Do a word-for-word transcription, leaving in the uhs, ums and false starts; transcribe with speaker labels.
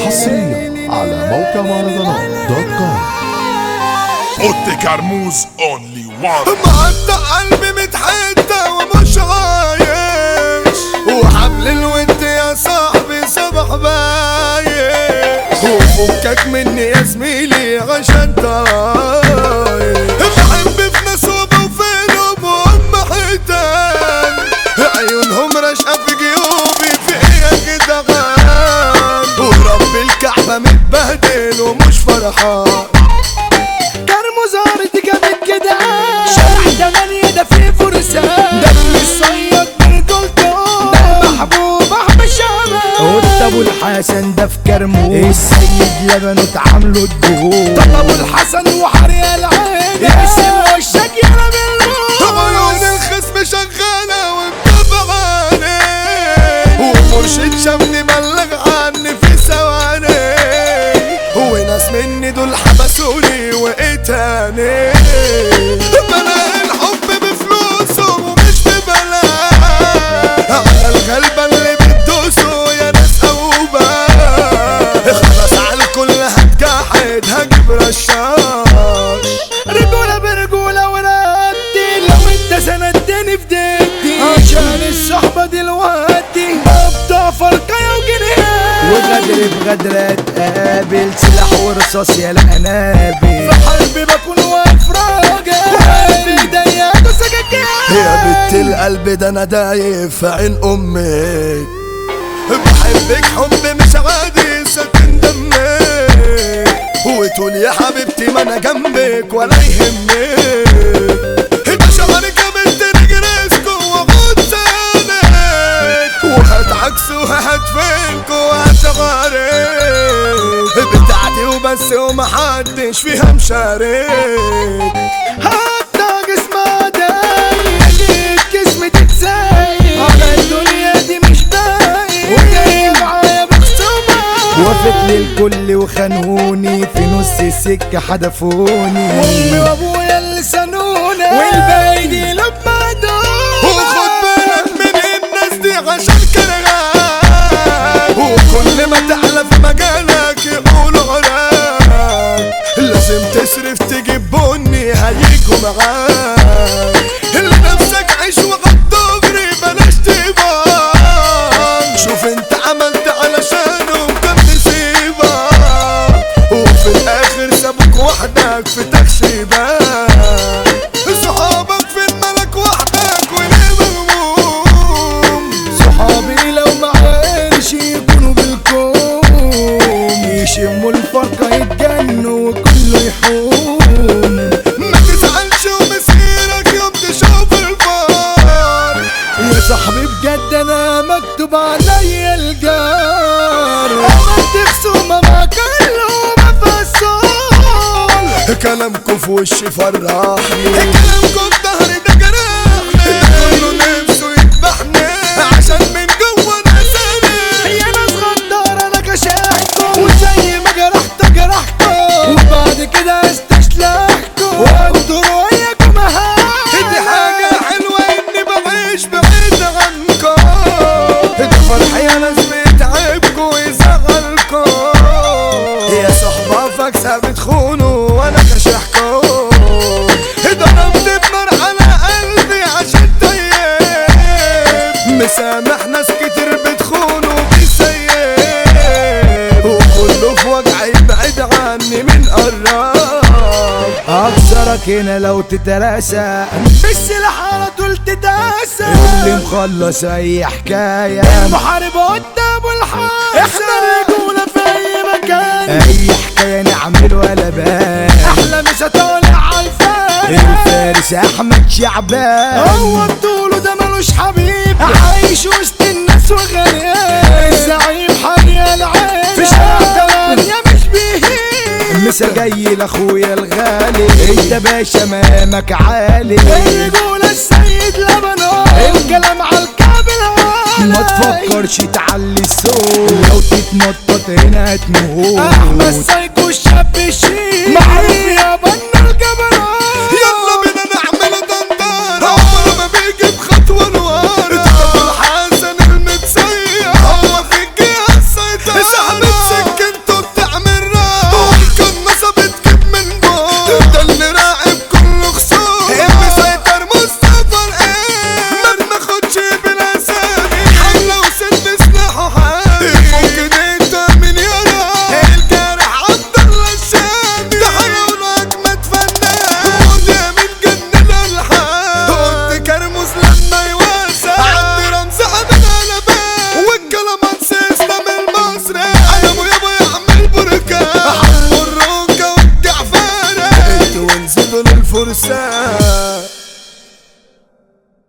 Speaker 1: حصريا على موقع مهرجانات دوت كوم.
Speaker 2: اوتي كرموز اونلي وان.
Speaker 3: مقطع قلبي متحتة ومش عايش، وحبل الود يا صاحبي صبح بايش، وفكك مني يا زميلي عشان طايش. بحب في ناس وبوفينهم وهم حيتان، عيونهم رشقة في جيوبي فيا كده غان، ورب الكعبة متبهدل ومش فرحان.
Speaker 4: كرموز ارض جابت كده شارع تمانية ده فيه فرسان، ده اللي الصياد من دولته ده محبوب احمد شعبان. قلت ابو الحسن ده في كرموز السيد لبنه اتعاملوا الدهور. طب ابو الحسن وحريا العين يقسم وشك يلا بالروح.
Speaker 3: عيون الخصم شغالة ومتابع عليه، ومرشد شمني بلغ عني في ثواني، وناس مني دول حبسوني وقتاني. بلاقي الحب بفلوسه ومش ببلاش، على الغلبة اللي بتدوسه يا ناس أوبا، خلاص على الكل هتجحد هجيب رشاش.
Speaker 4: رجولة برجولة وردي لو انت سندتني في ديتي، عشان الصحبة دلوقتي ابطأ فرقة وجنيه، وغدر بغدر اتقابل سلاح ورصاص يا الانابل، في حرب بكون واقف راجل وقلبي ايديا وسكاكين.
Speaker 3: يا بنت القلب ده انا دايب في عين امك، بحبك حب مش عادي ساكن دمك، وتقول يا حبيبتي ما انا جنبك ولا يهمك. بشعرك يا بنت رجلسكو وغد سالك، وهات عكس وهات فينك وهات غارك، بتاعتي وبس ومحدش فيها مشارك.
Speaker 4: حتى جسمها دايق اكيد جسمي تتسايق، على الدنيا دي مش بايق وجاي معايا بخصومة. وافت للكل وخانوني في نص السكة حدفوني، وامي وابويا اللي سانوني والباقي دي لما دوني.
Speaker 3: وخد بالك من الناس دي عشان كرهاك، وكل ما تعلى في مجالك يقولوا عراك، لازم تصرف تجيب بني هيجوا معاك. اللي نفسك عيش وغد دغري بلاش تبان، شوف انت عملت علشانه وكمل سيبك، وفي الاخر سابوك وحدك في تخشيبك. صحابك في الملك وحدك وليه مغموم،
Speaker 4: صحابي لو معاش يكونوا بالكوم، يشموا الفرقة يتجنوا وكله يحوم.
Speaker 3: ما تزعلش ومسيرك يوم تشوف الفار،
Speaker 4: يا صاحبي بجد انا مكتوب عليا الجار، عملت خصومة مع كله مفصول.
Speaker 3: كلامكوا في وشي فرحني، كلامكوا في ظهري ده جرحني، كله نفسه يذبحني عشان من جوا انا سامي.
Speaker 4: يا ناس غدار انا كشحكم، وزي ما جرحت جرحكم وبعد كده استشلحكم وانتوا رؤيكم اهان.
Speaker 3: دي حاجة حلوة اني بعيش بعيد عنكم، ده فرحي يا ناس بيتعبكوا ويزعلكم، يا صحبة فاكسة بتخونوا وانا كشحكم. ضربت بنار على قلبي عشان طيب، مسامح ناس كتير بتخون وبيسيب، وكله في وجعي بعيد عني من قرب.
Speaker 4: اكسرك هنا لو تتراسى بالسلاح على طول تتاسى، اللي مخلص اي حكاية المحارب قدام الحاسة. احنا الرجولة في اي مكان، اي حكاية نعمل ولا بان، احلى مش هطالع عالفان. الفارس احمد شعبان هو بطوله ده ملوش حبيب، عايش وسط الناس وغريب، الزعيم حريا العين في شارع تمانية مش بيهيب. مسا جاي لاخويا الغالي انت باشا مامك عالي، الرجولة السيد لبنان الكلام عالكعب العالي. ما تفكرش تعلي الصوت، لو تتنطط هنا هتموت. احمد